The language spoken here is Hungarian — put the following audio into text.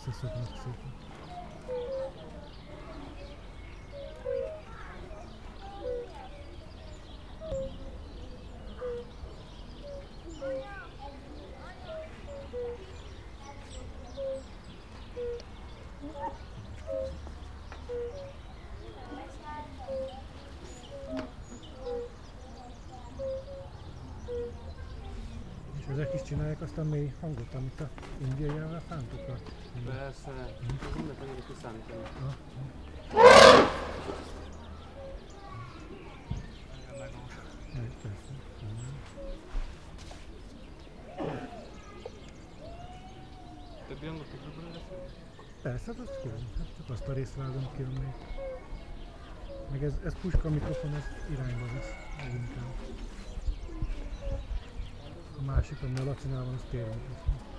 összeszoknak szépen. És ezek is csinálják azt a mély hangot, amit a indiai elefántokat? Persze, mindent annyira kiszámítani. Persze. Többi hangot is akarod beszélni? Persze, hát azt kérem. Hát csak azt a részt vágom ki, amelyik. Meg ez puska mikrofon, ez irányba visz leginkább. A másik, ami a Lacinál van, az térmikrofon.